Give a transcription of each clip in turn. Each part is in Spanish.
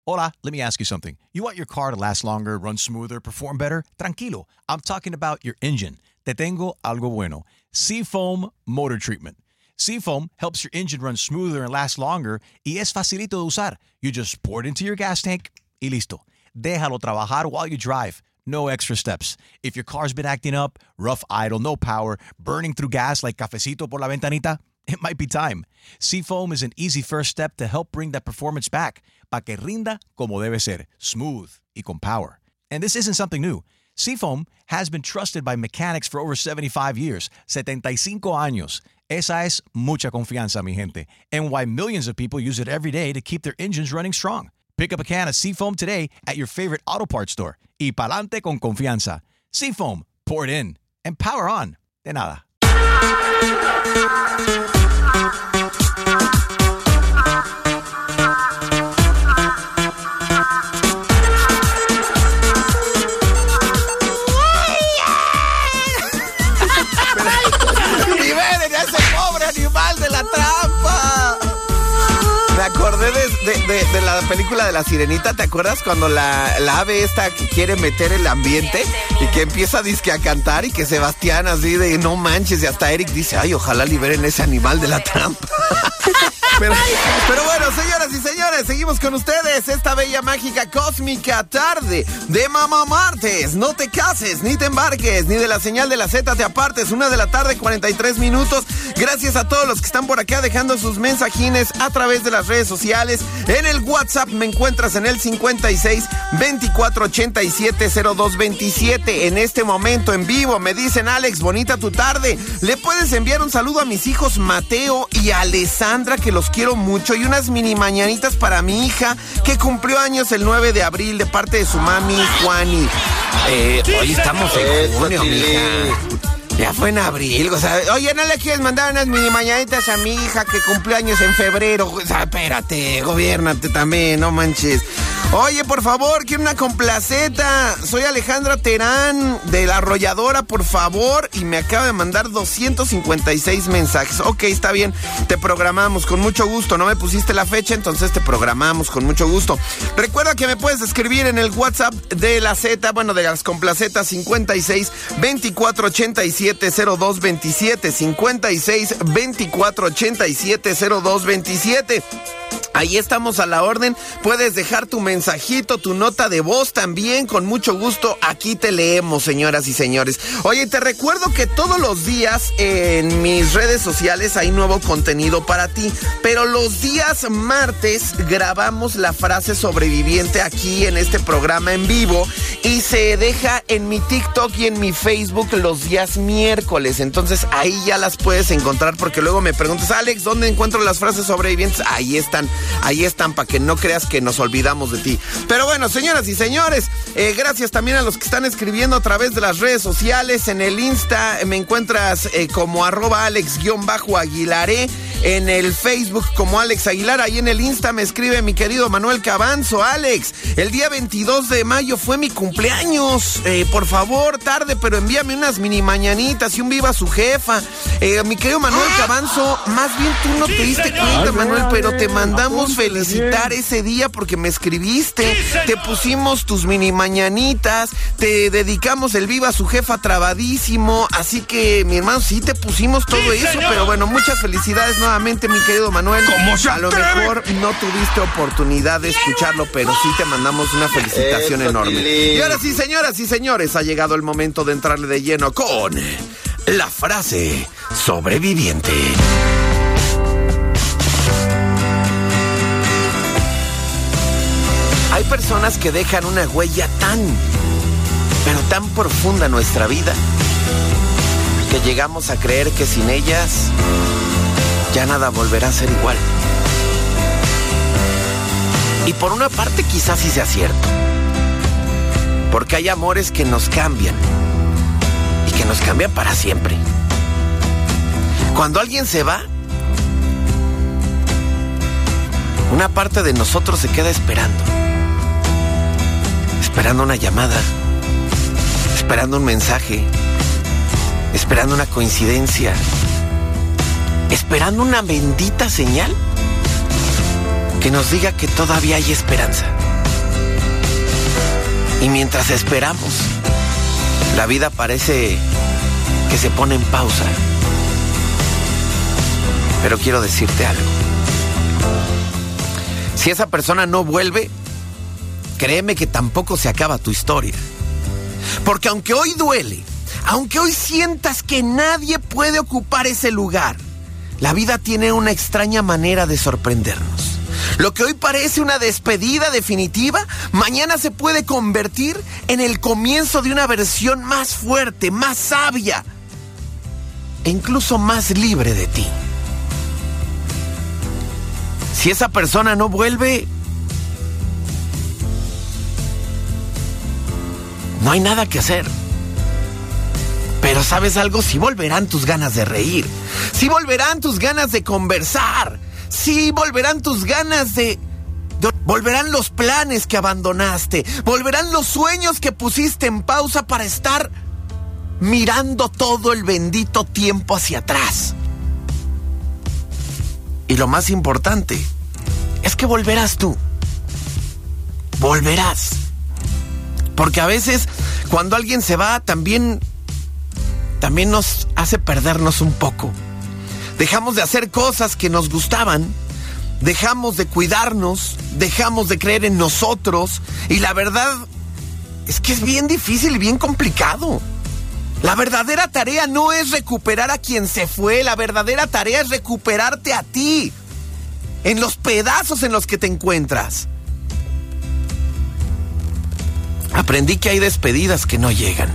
Hola, let me ask you something. You want your car to last longer, run smoother, perform better? Tranquilo. I'm talking about your engine. Te tengo algo bueno. Seafoam Motor Treatment. Seafoam helps your engine run smoother and last longer y es facilito de usar. You just pour it into your gas tank y listo. Déjalo trabajar while you drive. No extra steps. If your car's been acting up, rough idle, no power, burning through gas like cafecito por la ventanita, it might be time. Seafoam is an easy first step to help bring that performance back, pa que rinda como debe ser, smooth y con power. And this isn't something new. Seafoam has been trusted by mechanics for over 75 years, 75 años. Esa es mucha confianza, mi gente, and why millions of people use it every day to keep their engines running strong. Pick up a can of Seafoam today at your favorite auto parts store. Y pa'lante con confianza. Seafoam, pour it in, and power on. De nada. ¡Liberen a ese pobre animal de la trampa! Me acordé de la película de La Sirenita. ¿Te acuerdas cuando la ave esta que quiere meter el ambiente y que empieza disque a cantar y que Sebastián así de no manches y hasta Eric dice, ay, ojalá liberen ese animal de la trampa? Pero bueno, señoras y señores, seguimos con ustedes esta bella, mágica, cósmica tarde de Mamá Martes. No te cases, ni te embarques, ni de la señal de la Z te apartes. 1:43 p.m. Gracias a todos los que están por acá dejando sus mensajines a través de las redes sociales. En el WhatsApp me encuentras en el 56 24 87 02 27. En este momento en vivo me dicen, Alex, bonita tu tarde. ¿Le puedes enviar un saludo a mis hijos Mateo y Alessandra, que los quiero mucho, y unas mini mañanitas para mi hija que cumplió años el 9 de abril de parte de su mami Juani? Hoy estamos en junio, mija. Ya fue en abril, o sea, oye, ¿no le quieres mandar unas mini mañanitas a mi hija que cumplió años en febrero? O sea, espérate, gobiérnate también, no manches. Oye, por favor, quiero una complaceta. Soy Alejandra Terán de La Arrolladora, por favor, y me acaba de mandar 256 mensajes. Ok, está bien, te programamos con mucho gusto. No me pusiste la fecha, entonces te programamos con mucho gusto. Recuerda que me puedes escribir en el WhatsApp de la Z, bueno, de las complacetas, 56 24 87 02 27, 56 24 87 02 27. Ahí estamos a la orden. Puedes dejar tu mensajito, tu nota de voz también, con mucho gusto. Aquí te leemos, señoras y señores. Oye, te recuerdo que todos los días en mis redes sociales hay nuevo contenido para ti, pero los días martes grabamos la frase sobreviviente aquí en este programa en vivo y se deja en mi TikTok y en mi Facebook los días miércoles. Entonces ahí ya las puedes encontrar, porque luego me preguntas, Alex, ¿dónde encuentro las frases sobrevivientes? Ahí están, para que no creas que nos olvidamos de ti. Pero bueno, señoras y señores, gracias también a los que están escribiendo a través de las redes sociales. En el Insta me encuentras como @Alex_Aguilaré, en el Facebook como Alex Aguilar. Ahí en el Insta me escribe mi querido Manuel Cabanzo. Alex, el día 22 de mayo fue mi cumpleaños. Por favor, tarde, pero envíame unas mini mañanitas y un viva su jefa. Mi querido Manuel Cabanzo, más bien tú no te diste cuenta, Manuel, pero te mandamos felicitar ese día porque me escribiste, te pusimos tus mini mañanitas, te dedicamos el viva su jefa trabadísimo, así que, mi hermano, sí te pusimos todo eso, pero bueno, muchas felicidades nuevamente, mi querido Manuel. A lo mejor no tuviste oportunidad de escucharlo, pero sí te mandamos una felicitación enorme. Y ahora sí, señoras y señores, ha llegado el momento de entrarle de lleno con la frase sobreviviente. Hay personas que dejan una huella pero tan profunda en nuestra vida, que llegamos a creer que sin ellas ya nada volverá a ser igual. Y por una parte quizás sí sea cierto, porque hay amores que nos cambian, y que nos cambian para siempre. Cuando alguien se va, una parte de nosotros se queda esperando una llamada, esperando un mensaje, esperando una coincidencia, esperando una bendita señal que nos diga que todavía hay esperanza. Y mientras esperamos, la vida parece que se pone en pausa. Pero quiero decirte algo. Si esa persona no vuelve, créeme que tampoco se acaba tu historia. Porque aunque hoy duele, aunque hoy sientas que nadie puede ocupar ese lugar, la vida tiene una extraña manera de sorprendernos. Lo que hoy parece una despedida definitiva, mañana se puede convertir en el comienzo de una versión más fuerte, más sabia e incluso más libre de ti. Si esa persona no vuelve, no hay nada que hacer. Pero ¿sabes algo? Sí volverán tus ganas de reír. Sí volverán tus ganas de conversar. Sí volverán tus ganas de... Volverán los planes que abandonaste. Volverán los sueños que pusiste en pausa para estar mirando todo el bendito tiempo hacia atrás. Y lo más importante es que volverás tú. Volverás. Porque a veces cuando alguien se va también nos hace perdernos un poco. Dejamos de hacer cosas que nos gustaban, dejamos de cuidarnos, dejamos de creer en nosotros, y la verdad es que es bien difícil y bien complicado. La verdadera tarea no es recuperar a quien se fue, la verdadera tarea es recuperarte a ti, en los pedazos en los que te encuentras. Aprendí que hay despedidas que no llegan.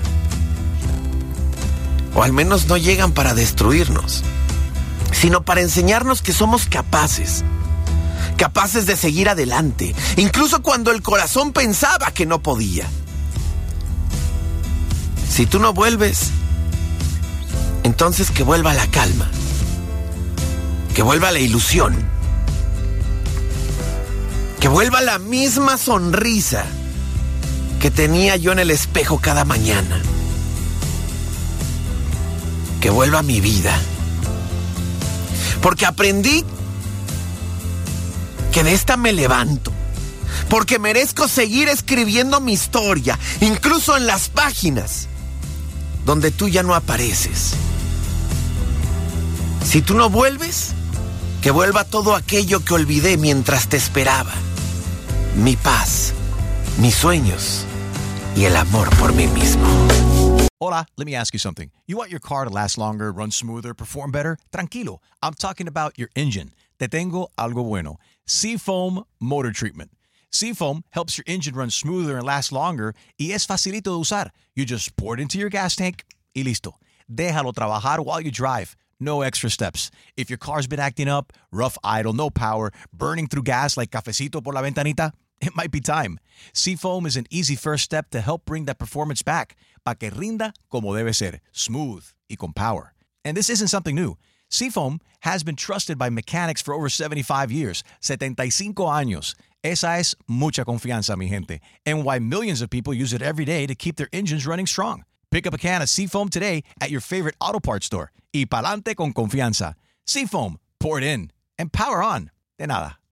O al menos no llegan para destruirnos, sino para enseñarnos que somos capaces de seguir adelante, incluso cuando el corazón pensaba que no podía. Si tú no vuelves, entonces que vuelva la calma, que vuelva la ilusión, que vuelva la misma sonrisa que tenía yo en el espejo cada mañana. Que vuelva mi vida. Porque aprendí que de esta me levanto. Porque merezco seguir escribiendo mi historia, incluso en las páginas donde tú ya no apareces. Si tú no vuelves, que vuelva todo aquello que olvidé mientras te esperaba. Mi paz, mis sueños y el amor por mí mismo. Hola, let me ask you something. You want your car to last longer, run smoother, perform better? Tranquilo. I'm talking about your engine. Te tengo algo bueno. Seafoam Motor Treatment. Seafoam helps your engine run smoother and last longer, y es facilito de usar. You just pour it into your gas tank y listo. Déjalo trabajar while you drive. No extra steps. If your car's been acting up, rough idle, no power, burning through gas like cafecito por la ventanita, it might be time. Seafoam is an easy first step to help bring that performance back, para que rinda como debe ser, smooth y con power. And this isn't something new. Seafoam has been trusted by mechanics for over 75 years, 75 años. Esa es mucha confianza, mi gente, and why millions of people use it every day to keep their engines running strong. Pick up a can of Seafoam today at your favorite auto parts store. Y pa'lante con confianza. Seafoam, pour it in, and power on. De nada.